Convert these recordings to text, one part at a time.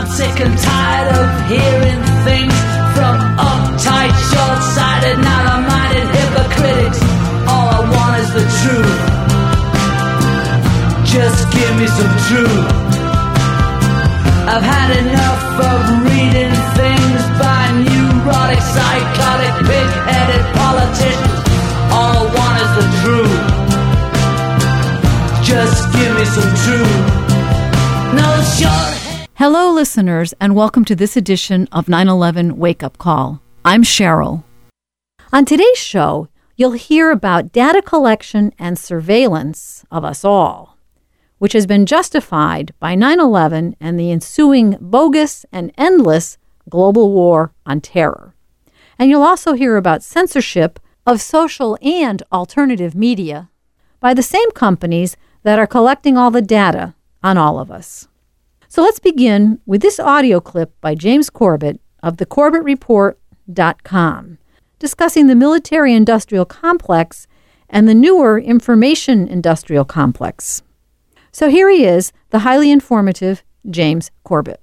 I'm sick and tired of hearing things from uptight, short-sighted, narrow-minded hypocrites. All I want is the truth. Just give me some truth. I've had enough of reading things by neurotic, psychotic, pig-headed politicians. All I want is the truth. Just give me some truth. No short. Hello, listeners, and welcome to this edition of 9/11 Wake Up Call. I'm Cheryl. On today's show, you'll hear about data collection and surveillance of us all, which has been justified by 9/11 and the ensuing bogus and endless global war on terror. And you'll also hear about censorship of social and alternative media by the same companies that are collecting all the data on all of us. So let's begin with this audio clip by James Corbett of thecorbettreport.com, discussing the military-industrial complex and the newer information-industrial complex. So here he is, the highly informative James Corbett.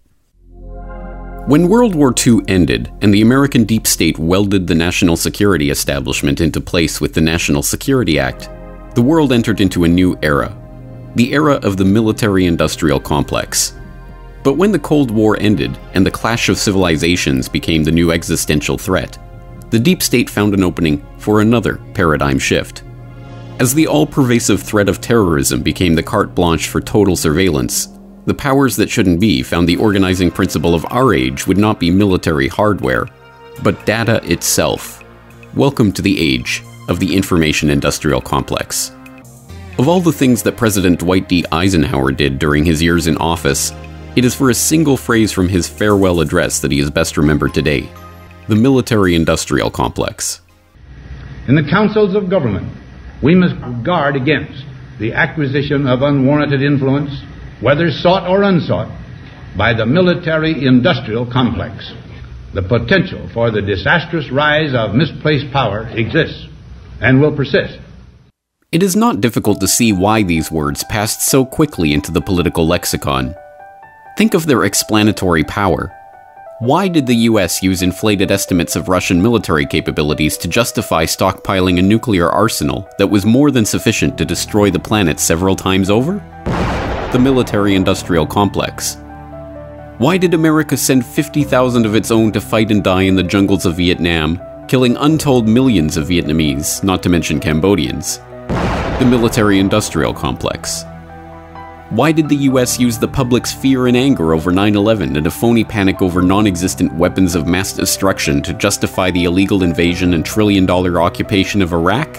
When World War II ended and the American deep state welded the national security establishment into place with the National Security Act, the world entered into a new era, the era of the military-industrial complex. But when the Cold War ended and the clash of civilizations became the new existential threat, the deep state found an opening for another paradigm shift. As the all-pervasive threat of terrorism became the carte blanche for total surveillance, the powers that shouldn't be found the organizing principle of our age would not be military hardware, but data itself. Welcome to the age of the information industrial complex. Of all the things that President Dwight D. Eisenhower did during his years in office, it is for a single phrase from his farewell address that he is best remembered today: the military-industrial complex. In the councils of government, we must guard against the acquisition of unwarranted influence, whether sought or unsought, by the military-industrial complex. The potential for the disastrous rise of misplaced power exists and will persist. It is not difficult to see why these words passed so quickly into the political lexicon. Think of their explanatory power. Why did the US use inflated estimates of Russian military capabilities to justify stockpiling a nuclear arsenal that was more than sufficient to destroy the planet several times over? The military-industrial complex. Why did America send 50,000 of its own to fight and die in the jungles of Vietnam, killing untold millions of Vietnamese, not to mention Cambodians? The military-industrial complex. Why did the US use the public's fear and anger over 9/11 and a phony panic over non-existent weapons of mass destruction to justify the illegal invasion and trillion-dollar occupation of Iraq?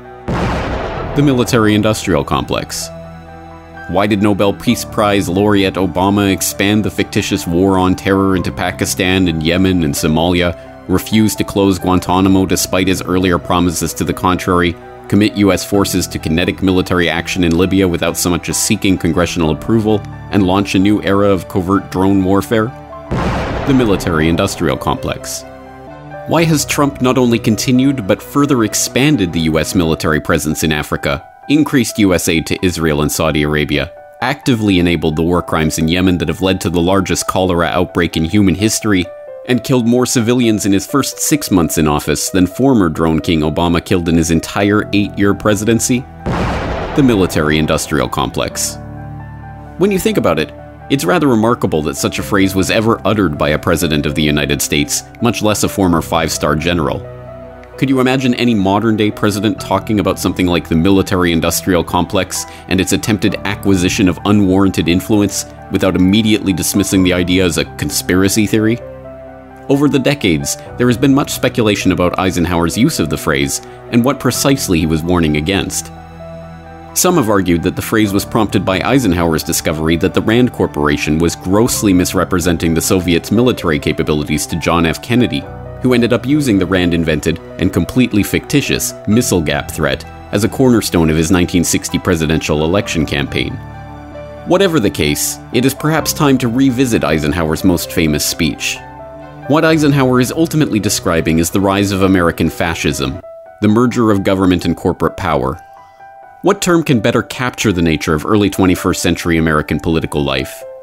The military-industrial complex. Why did Nobel Peace Prize laureate Obama expand the fictitious war on terror into Pakistan and Yemen and Somalia, refuse to close Guantanamo despite his earlier promises to the contrary, commit US forces to kinetic military action in Libya without so much as seeking congressional approval, and launch a new era of covert drone warfare? The military-industrial complex. Why has Trump not only continued but further expanded the US military presence in Africa, increased US aid to Israel and Saudi Arabia, actively enabled the war crimes in Yemen that have led to the largest cholera outbreak in human history, and killed more civilians in his first 6 months in office than former drone king Obama killed in his entire 8-year presidency? The military-industrial complex. When you think about it, it's rather remarkable that such a phrase was ever uttered by a president of the United States, much less a former 5-star general. Could you imagine any modern-day president talking about something like the military-industrial complex and its attempted acquisition of unwarranted influence without immediately dismissing the idea as a conspiracy theory? Over the decades, there has been much speculation about Eisenhower's use of the phrase and what precisely he was warning against. Some have argued that the phrase was prompted by Eisenhower's discovery that the Rand Corporation was grossly misrepresenting the Soviets' military capabilities to John F. Kennedy, who ended up using the Rand-invented and completely fictitious missile gap threat as a cornerstone of his 1960 presidential election campaign. Whatever the case, it is perhaps time to revisit Eisenhower's most famous speech. What Eisenhower is ultimately describing is the rise of American fascism, the merger of government and corporate power. What term can better capture the nature of early 21st century American political life?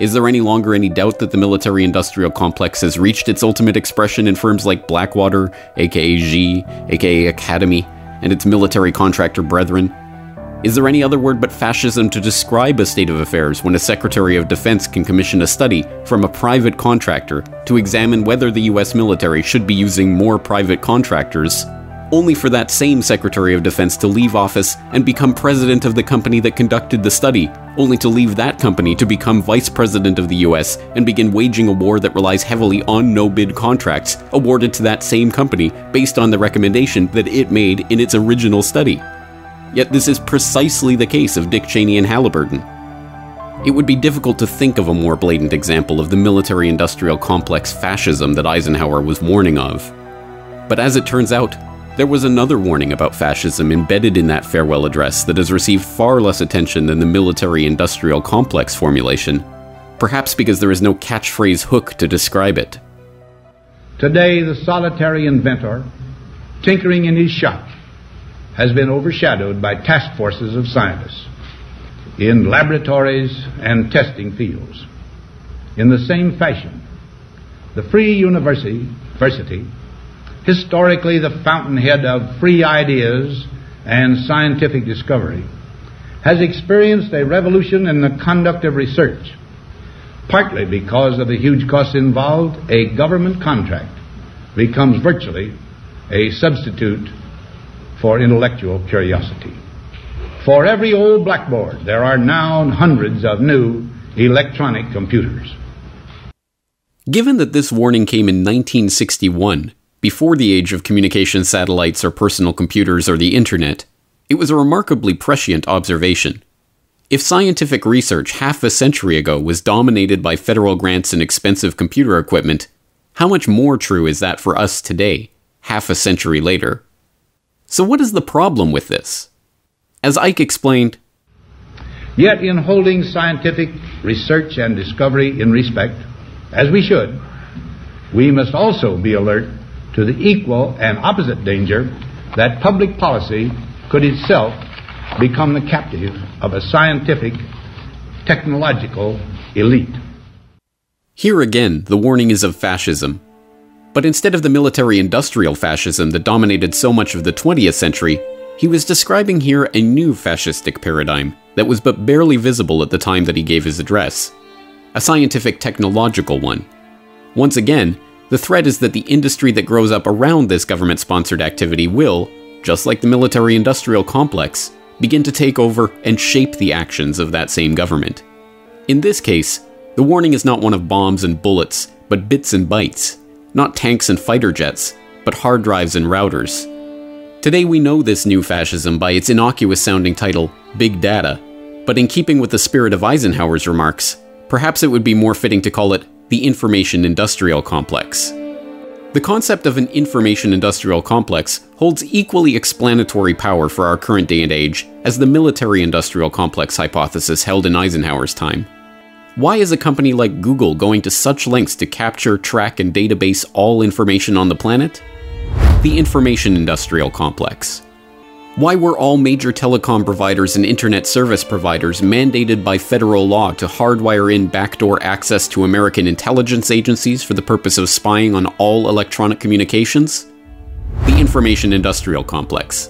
Is there any longer any doubt that the military-industrial complex has reached its ultimate expression in firms like Blackwater, aka G, aka Academy, and its military contractor brethren? Is there any other word but fascism to describe a state of affairs when a Secretary of Defense can commission a study from a private contractor to examine whether the US military should be using more private contractors, only for that same Secretary of Defense to leave office and become president of the company that conducted the study, only to leave that company to become vice president of the US and begin waging a war that relies heavily on no-bid contracts awarded to that same company based on the recommendation that it made in its original study? Yet this is precisely the case of Dick Cheney and Halliburton. It would be difficult to think of a more blatant example of the military-industrial complex fascism that Eisenhower was warning of. But as it turns out, there was another warning about fascism embedded in that farewell address that has received far less attention than the military-industrial complex formulation, perhaps because there is no catchphrase hook to describe it. Today, the solitary inventor, tinkering in his shop, has been overshadowed by task forces of scientists in laboratories and testing fields. In the same fashion, the free university, historically the fountainhead of free ideas and scientific discovery, has experienced a revolution in the conduct of research. Partly because of the huge costs involved, a government contract becomes virtually a substitute for intellectual curiosity. For every old blackboard, there are now hundreds of new electronic computers. Given that this warning came in 1961, before the age of communication satellites or personal computers or the internet, it was a remarkably prescient observation. If scientific research half a century ago was dominated by federal grants and expensive computer equipment, how much more true is that for us today, half a century later? So what is the problem with this? As Ike explained, yet in holding scientific research and discovery in respect, as we should, we must also be alert to the equal and opposite danger that public policy could itself become the captive of a scientific, technological elite. Here again, the warning is of fascism. But instead of the military-industrial fascism that dominated so much of the 20th century, he was describing here a new fascistic paradigm that was but barely visible at the time that he gave his address. A scientific technological one. Once again, the threat is that the industry that grows up around this government-sponsored activity will, just like the military-industrial complex, begin to take over and shape the actions of that same government. In this case, the warning is not one of bombs and bullets, but bits and bytes. Not tanks and fighter jets, but hard drives and routers. Today we know this new fascism by its innocuous-sounding title, Big Data, but in keeping with the spirit of Eisenhower's remarks, perhaps it would be more fitting to call it the information-industrial complex. The concept of an information-industrial complex holds equally explanatory power for our current day and age as the military-industrial complex hypothesis held in Eisenhower's time. Why is a company like Google going to such lengths to capture, track, and database all information on the planet? The information-industrial complex. Why were all major telecom providers and internet service providers mandated by federal law to hardwire in backdoor access to American intelligence agencies for the purpose of spying on all electronic communications? The information-industrial complex.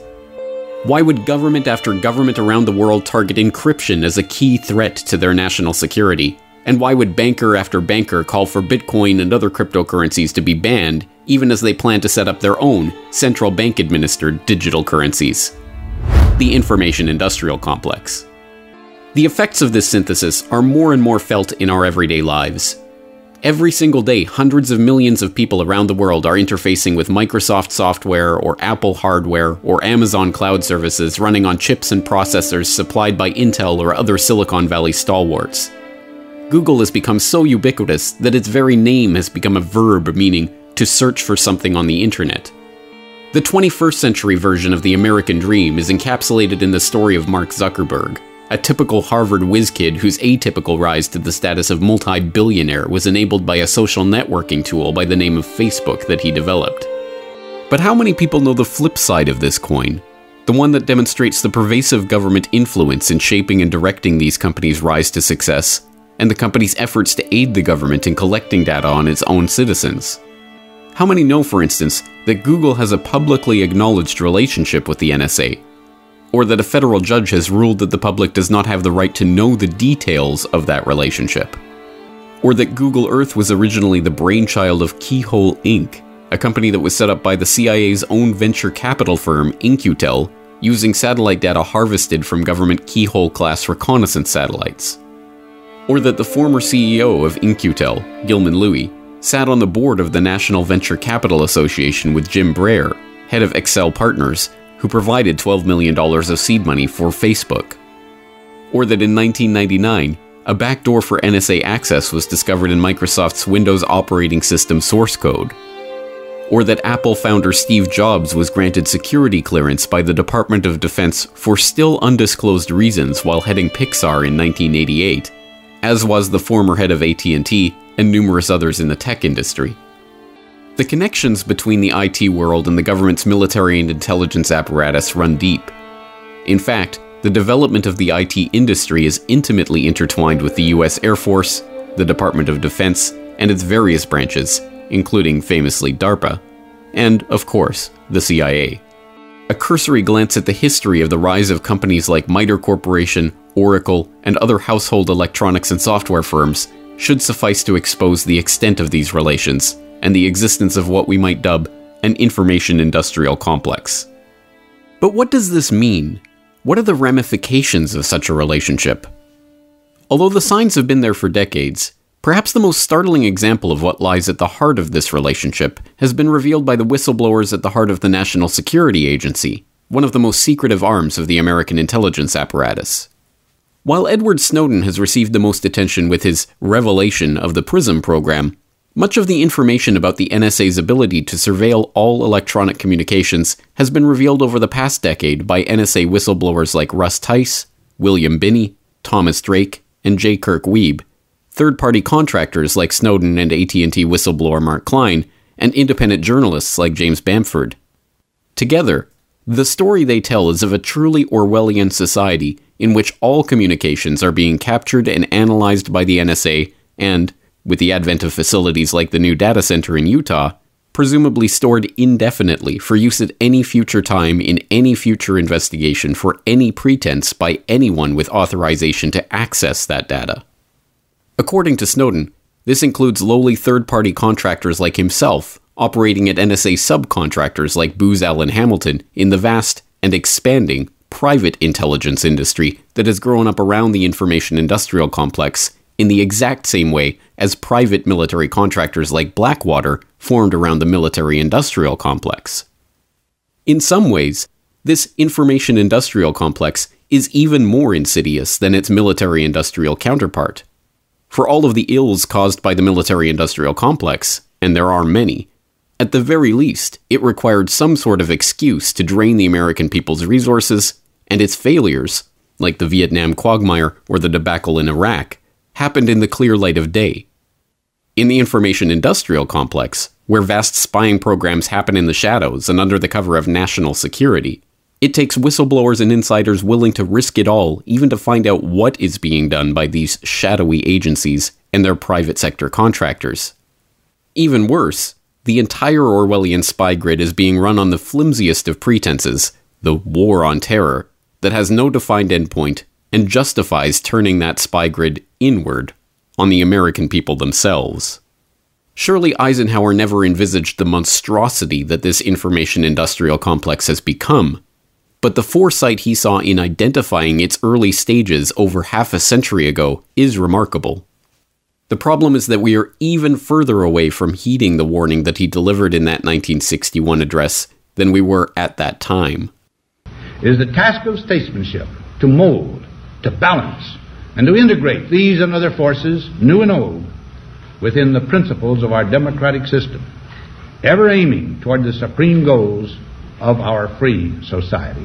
Why would government after government around the world target encryption as a key threat to their national security? And why would banker after banker call for Bitcoin and other cryptocurrencies to be banned, even as they plan to set up their own central bank-administered digital currencies? The information-industrial complex. The effects of this synthesis are more and more felt in our everyday lives. Every single day, hundreds of millions of people around the world are interfacing with Microsoft software or Apple hardware or Amazon cloud services running on chips and processors supplied by Intel or other Silicon Valley stalwarts. Google has become so ubiquitous that its very name has become a verb meaning to search for something on the internet. The 21st century version of the American dream is encapsulated in the story of Mark Zuckerberg, a typical Harvard whiz kid whose atypical rise to the status of multi-billionaire was enabled by a social networking tool by the name of Facebook that he developed. But how many people know the flip side of this coin? The one that demonstrates the pervasive government influence in shaping and directing these companies' rise to success, and the company's efforts to aid the government in collecting data on its own citizens. How many know, for instance, that Google has a publicly acknowledged relationship with the NSA? Or that a federal judge has ruled that the public does not have the right to know the details of that relationship? Or that Google Earth was originally the brainchild of Keyhole Inc., a company that was set up by the CIA's own venture capital firm, In-Q-Tel, using satellite data harvested from government Keyhole-class reconnaissance satellites? Or that the former CEO of In-Q-Tel, Gilman Louie, sat on the board of the National Venture Capital Association with Jim Breyer, head of Excel Partners, who provided $12 million of seed money for Facebook. Or that in 1999, a backdoor for NSA access was discovered in Microsoft's Windows operating system source code. Or that Apple founder Steve Jobs was granted security clearance by the Department of Defense for still undisclosed reasons while heading Pixar in 1988, as was the former head of AT&T and numerous others in the tech industry. The connections between the IT world and the government's military and intelligence apparatus run deep. In fact, the development of the IT industry is intimately intertwined with the US Air Force, the Department of Defense, and its various branches, including famously DARPA, and, of course, the CIA. A cursory glance at the history of the rise of companies like MITRE Corporation, Oracle, and other household electronics and software firms should suffice to expose the extent of these relations and the existence of what we might dub an information industrial complex. But what does this mean? What are the ramifications of such a relationship? Although the signs have been there for decades, perhaps the most startling example of what lies at the heart of this relationship has been revealed by the whistleblowers at the heart of the National Security Agency, one of the most secretive arms of the American intelligence apparatus. While Edward Snowden has received the most attention with his revelation of the PRISM program, much of the information about the NSA's ability to surveil all electronic communications has been revealed over the past decade by NSA whistleblowers like Russ Tice, William Binney, Thomas Drake, and J. Kirk Wiebe, third-party contractors like Snowden and AT&T whistleblower Mark Klein, and independent journalists like James Bamford. Together, the story they tell is of a truly Orwellian society in which all communications are being captured and analyzed by the NSA and, with the advent of facilities like the new data center in Utah, presumably stored indefinitely for use at any future time in any future investigation for any pretense by anyone with authorization to access that data. According to Snowden, this includes lowly third-party contractors like himself, operating at NSA subcontractors like Booz Allen Hamilton in the vast and expanding private intelligence industry that has grown up around the information industrial complex in the exact same way as private military contractors like Blackwater formed around the military-industrial complex. In some ways, this information-industrial complex is even more insidious than its military-industrial counterpart. For all of the ills caused by the military-industrial complex, and there are many, at the very least, it required some sort of excuse to drain the American people's resources, and its failures, like the Vietnam quagmire or the debacle in Iraq, happened in the clear light of day. In the information-industrial complex, where vast spying programs happen in the shadows and under the cover of national security, it takes whistleblowers and insiders willing to risk it all even to find out what is being done by these shadowy agencies and their private sector contractors. Even worse, the entire Orwellian spy grid is being run on the flimsiest of pretenses, the war on terror, that has no defined endpoint and justifies turning that spy grid inward on the American people themselves. Surely Eisenhower never envisaged the monstrosity that this information industrial complex has become, but the foresight he saw in identifying its early stages over half a century ago is remarkable. The problem is that we are even further away from heeding the warning that he delivered in that 1961 address than we were at that time. It is the task of statesmanship to mold, to balance, and to integrate these and other forces, new and old, within the principles of our democratic system, ever aiming toward the supreme goals of our free society.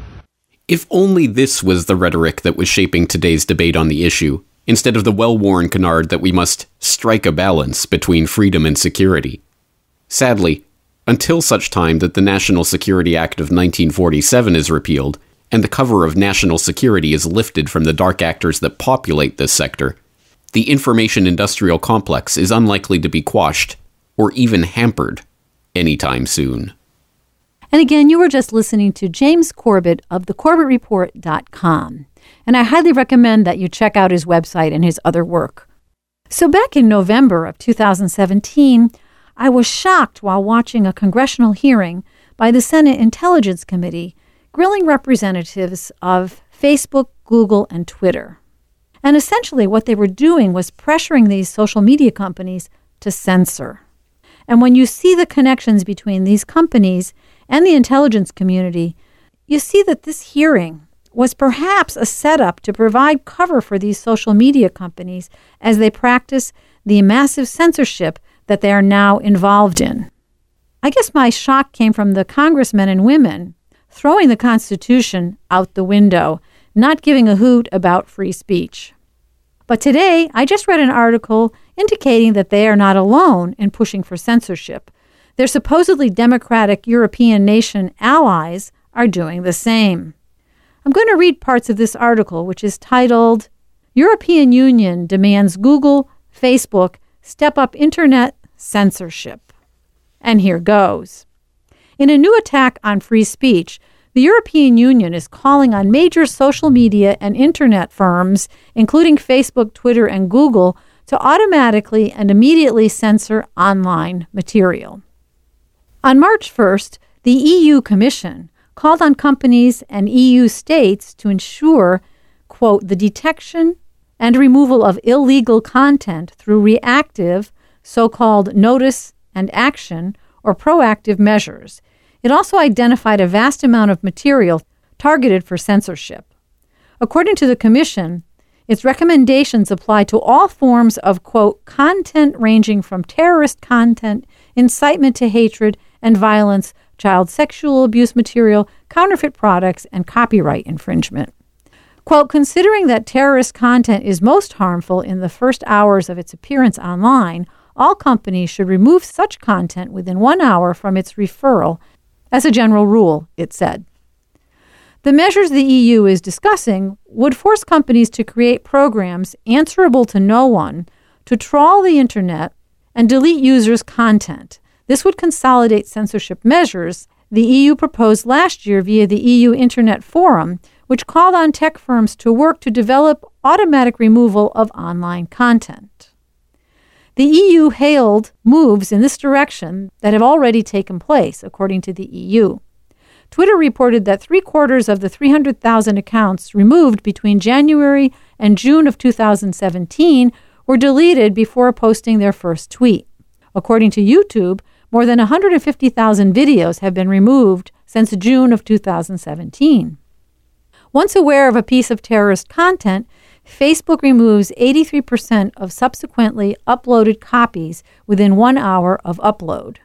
If only this was the rhetoric that was shaping today's debate on the issue, instead of the well-worn canard that we must strike a balance between freedom and security. Sadly, until such time that the National Security Act of 1947 is repealed, and the cover of national security is lifted from the dark actors that populate this sector, The information industrial complex is unlikely to be quashed or even hampered anytime soon. And again, you were just listening to James Corbett of thecorbettreport.com. And I highly recommend that you check out his website and his other work. So back in November of 2017, I was shocked while watching a congressional hearing by the Senate Intelligence Committee grilling representatives of Facebook, Google, and Twitter. And essentially what they were doing was pressuring these social media companies to censor. And when you see the connections between these companies and the intelligence community, you see that this hearing was perhaps a setup to provide cover for these social media companies as they practice the massive censorship that they are now involved in. I guess my shock came from the congressmen and women throwing the Constitution out the window, not giving a hoot about free speech. But today, I just read an article indicating that they are not alone in pushing for censorship. Their supposedly democratic European nation allies are doing the same. I'm going to read parts of this article, which is titled, European Union Demands Google, Facebook Step Up Internet Censorship. And here goes. In a new attack on free speech, the European Union is calling on major social media and internet firms, including Facebook, Twitter, and Google, to automatically and immediately censor online material. On March 1st, the EU Commission called on companies and EU states to ensure, quote, the detection and removal of illegal content through reactive, so-called notice and action, or proactive measures. It also identified a vast amount of material targeted for censorship. According to the Commission, its recommendations apply to all forms of, quote, content ranging from terrorist content, incitement to hatred and violence, child sexual abuse material, counterfeit products, and copyright infringement. Quote, considering that terrorist content is most harmful in the first hours of its appearance online, all companies should remove such content within 1 hour from its referral. As a general rule, it said. The measures the EU is discussing would force companies to create programs answerable to no one to trawl the internet and delete users' content. This would consolidate censorship measures the EU proposed last year via the EU Internet Forum, which called on tech firms to work to develop automatic removal of online content. The EU hailed moves in this direction that have already taken place, according to the EU. Twitter reported that 3/4 of the 300,000 accounts removed between January and June of 2017 were deleted before posting their first tweet. According to YouTube, more than 150,000 videos have been removed since June of 2017. Once aware of a piece of terrorist content, Facebook removes 83% of subsequently uploaded copies within 1 hour of upload.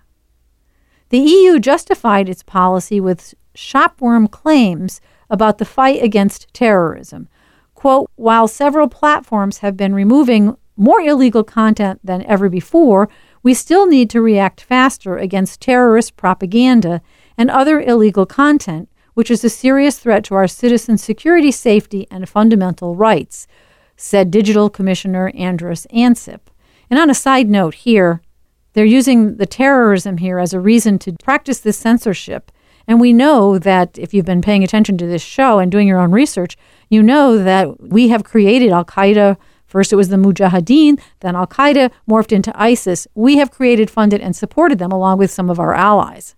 The EU justified its policy with shopworm claims about the fight against terrorism. Quote, while several platforms have been removing more illegal content than ever before, we still need to react faster against terrorist propaganda and other illegal content, which is a serious threat to our citizens' security, safety, and fundamental rights, said Digital Commissioner Andrus Ansip. And on a side note here, they're using the terrorism here as a reason to practice this censorship. And we know that if you've been paying attention to this show and doing your own research, you know that we have created Al-Qaeda. First it was the Mujahideen, then Al-Qaeda morphed into ISIS. We have created, funded, and supported them along with some of our allies.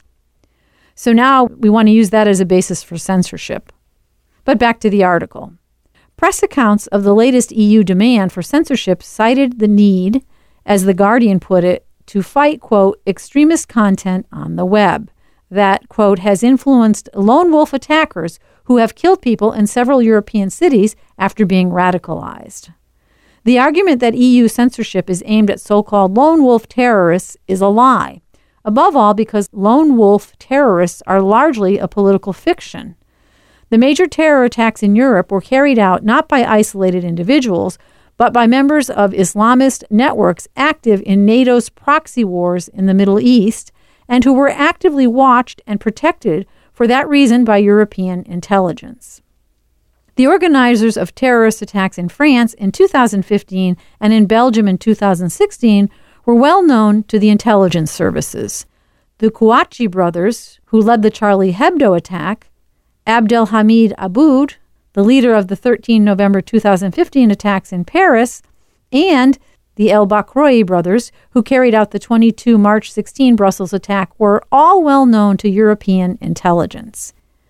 So now we want to use that as a basis for censorship. But back to the article. Press accounts of the latest EU demand for censorship cited the need, as The Guardian put it, to fight, quote, extremist content on the web that, quote, has influenced lone wolf attackers who have killed people in several European cities after being radicalized. The argument that EU censorship is aimed at so-called lone wolf terrorists is a lie, above all because lone wolf terrorists are largely a political fiction. The major terror attacks in Europe were carried out not by isolated individuals, but by members of Islamist networks active in NATO's proxy wars in the Middle East and who were actively watched and protected for that reason by European intelligence. The organizers of terrorist attacks in France in 2015 and in Belgium in 2016 were well known to the intelligence services. The Kouachi brothers, who led the Charlie Hebdo attack, Abdelhamid Aboud, the leader of the 13 November 2015 attacks in Paris, and the El Bakraoui brothers, who carried out the 22 March 16 Brussels attack, were all well known to European intelligence.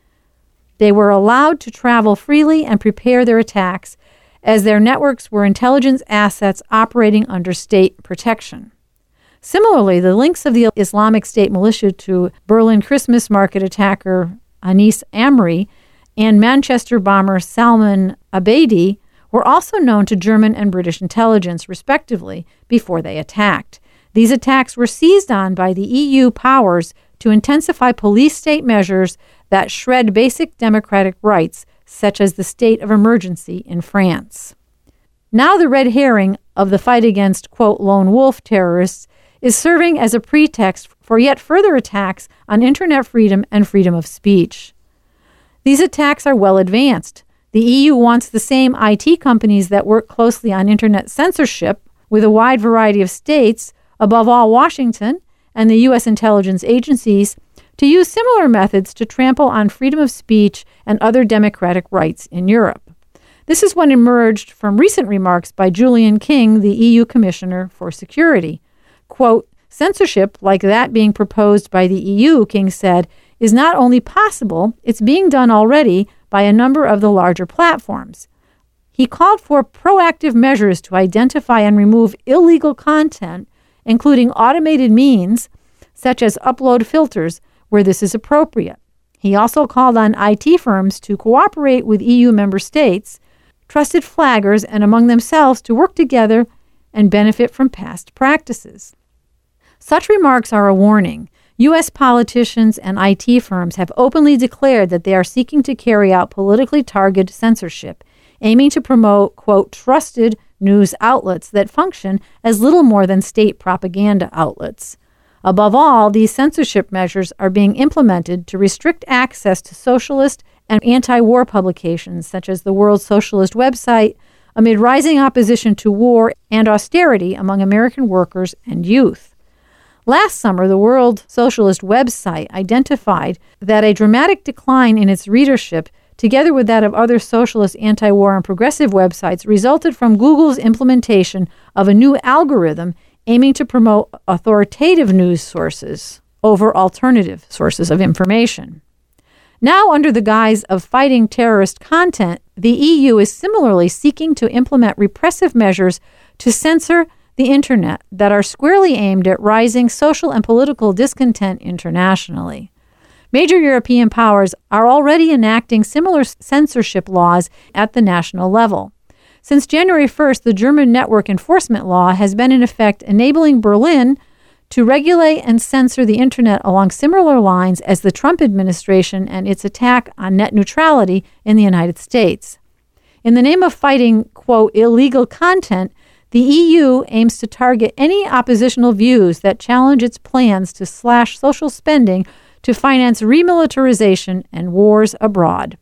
They were allowed to travel freely and prepare their attacks, as their networks were intelligence assets operating under state protection. Similarly, the links of the Islamic State militia to Berlin Christmas market attacker Anis Amri and Manchester bomber Salman Abedi were also known to German and British intelligence, respectively, before they attacked. These attacks were seized on by the EU powers to intensify police state measures that shred basic democratic rights, such as the state of emergency in France. Now the red herring of the fight against, quote, lone wolf terrorists is serving as a pretext for yet further attacks on internet freedom and freedom of speech. These attacks are well advanced. The EU wants the same IT companies that work closely on internet censorship with a wide variety of states, above all Washington and the U.S. intelligence agencies, to use similar methods to trample on freedom of speech and other democratic rights in Europe. This is what emerged from recent remarks by Julian King, the EU Commissioner for Security. Quote, censorship like that being proposed by the EU, King said, is not only possible, it's being done already by a number of the larger platforms. He called for proactive measures to identify and remove illegal content, including automated means, such as upload filters, where this is appropriate. He also called on IT firms to cooperate with EU member states, trusted flaggers, and among themselves to work together and benefit from past practices. Such remarks are a warning. U.S. politicians and IT firms have openly declared that they are seeking to carry out politically targeted censorship, aiming to promote, quote, trusted news outlets that function as little more than state propaganda outlets. Above all, these censorship measures are being implemented to restrict access to socialist and anti-war publications such as the World Socialist website, amid rising opposition to war and austerity among American workers and youth. Last summer, the World Socialist website identified that a dramatic decline in its readership, together with that of other socialist, anti-war, and progressive websites, resulted from Google's implementation of a new algorithm aiming to promote authoritative news sources over alternative sources of information. Now, under the guise of fighting terrorist content, the EU is similarly seeking to implement repressive measures to censor the internet that are squarely aimed at rising social and political discontent internationally. Major European powers are already enacting similar censorship laws at the national level. Since January 1st, the German network enforcement law has been in effect, enabling Berlin to regulate and censor the internet along similar lines as the Trump administration and its attack on net neutrality in the United States. In the name of fighting, quote, illegal content, the EU aims to target any oppositional views that challenge its plans to slash social spending to finance remilitarization and wars abroad.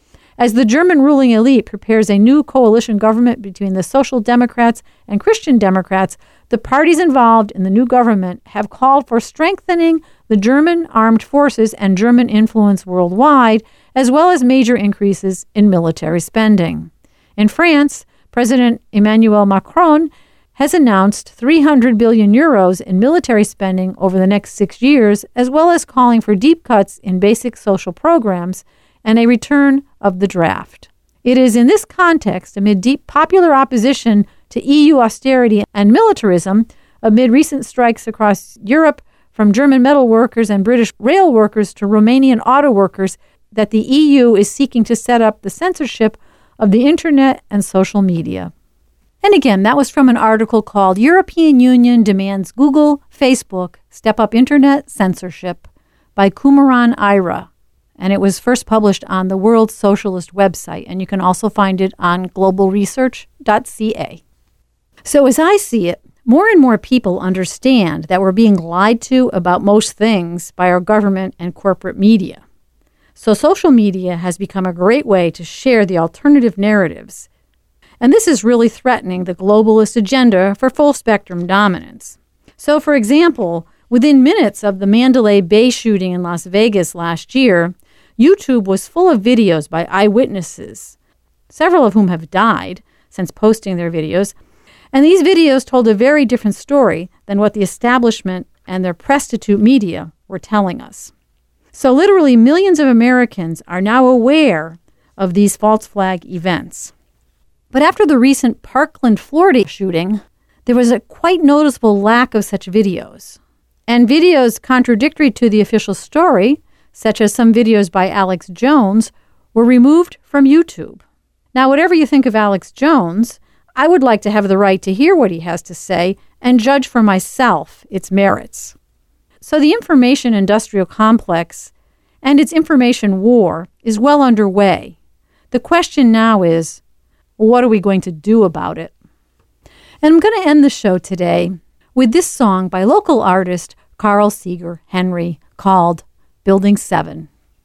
As the German ruling elite prepares a new coalition government between the Social Democrats and Christian Democrats, the parties involved in the new government have called for strengthening the German armed forces and German influence worldwide, as well as major increases in military spending. In France, President Emmanuel Macron has announced 300 billion euros in military spending over the next 6 years, as well as calling for deep cuts in basic social programs and a return of the draft. It is in this context, amid deep popular opposition to EU austerity and militarism, amid recent strikes across Europe from German metal workers and British rail workers to Romanian auto workers, that the EU is seeking to set up the censorship of the internet and social media. And again, that was from an article called European Union Demands Google, Facebook Step Up Internet Censorship by Kumaran Ira. And it was first published on the World Socialist website, and you can also find it on globalresearch.ca. So as I see it, more and more people understand that we're being lied to about most things by our government and corporate media. So social media has become a great way to share the alternative narratives. And this is really threatening the globalist agenda for full-spectrum dominance. So, for example, within minutes of the Mandalay Bay shooting in Las Vegas last year, YouTube was full of videos by eyewitnesses, several of whom have died since posting their videos, and these videos told a very different story than what the establishment and their prostitute media were telling us. So literally millions of Americans are now aware of these false flag events. But after the recent Parkland, Florida shooting, there was a quite noticeable lack of such videos. And videos contradictory to the official story, such as some videos by Alex Jones, were removed from YouTube. Now, whatever you think of Alex Jones, I would like to have the right to hear what he has to say and judge for myself its merits. So the information industrial complex and its information war is well underway. The question now is, what are we going to do about it? And I'm going to end the show today with this song by local artist Carl Seeger Henry called Building 7.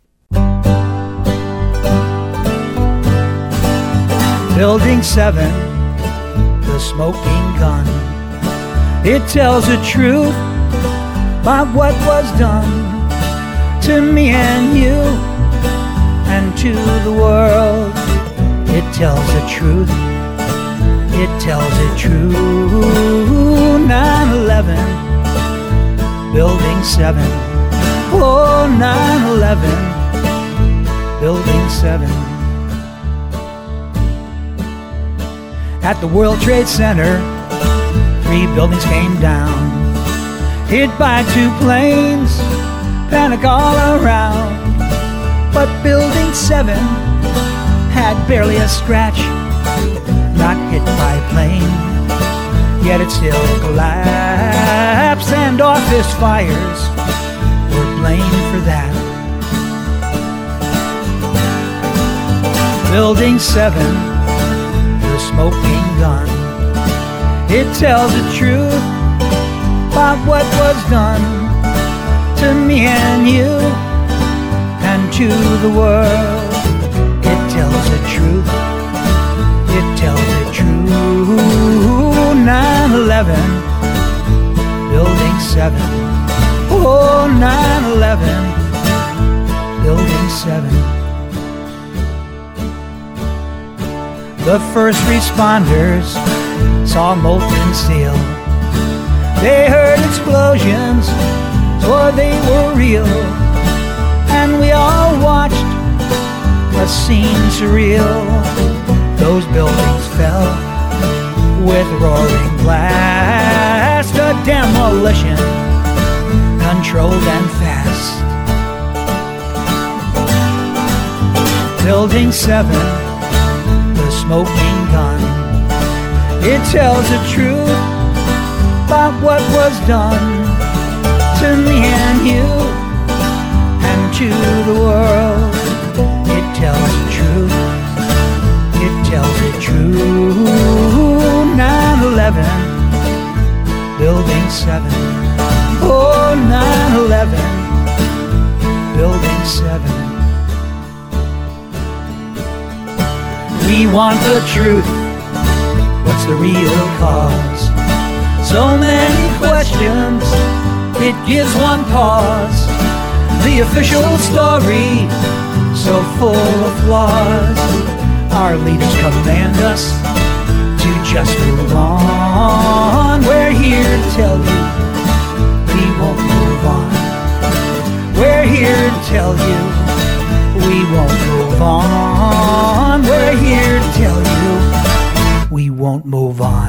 Building 7, the smoking gun. It tells the truth about what was done to me and you and to the world. It tells the truth. It tells it true. 9/11, Building 7. Oh, 9/11, Building 7. At the World Trade Center, 3 buildings came down, hit by 2 planes, panic all around. But Building 7 had barely a scratch, not hit by a plane, yet it still collapsed, and office fires were blamed for that. Building 7, the smoking gun. It tells the truth about what was done to me and you and to the world. It tells the truth. It tells it true. 9/11, Building 7. Oh, 9/11, Building 7. The first responders saw molten steel. They heard explosions, swore they were real, and we all watched a scene surreal. Those buildings fell with roaring blast, a demolition controlled and fast. Building 7, the smoking gun. It tells the truth about what was done to me and you and to the world. It tells the truth. It tells it true. 9/11, Building 7. Oh, 9/11, Building 7. We want the truth. What's the real cause? So many questions, it gives one pause. The official story, so full of flaws. Our leaders command us to just move on. We're here to tell you we won't move on. We're here to tell you we won't move on. We're here to tell you we won't move on.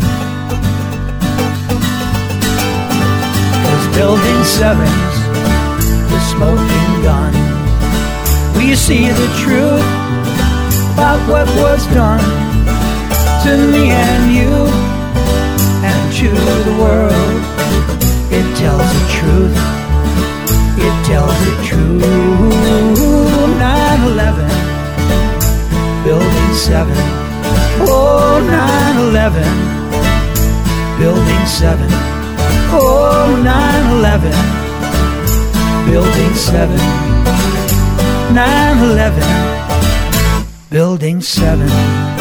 'Cause Building 7's the smoking gun. We see the truth about what was done to me and you and to the world. It tells the truth. It tells it true. 9/11, Building 7. Oh, 9/11, Building 7. Oh, 9/11, Building 7. 9/11, Building 7.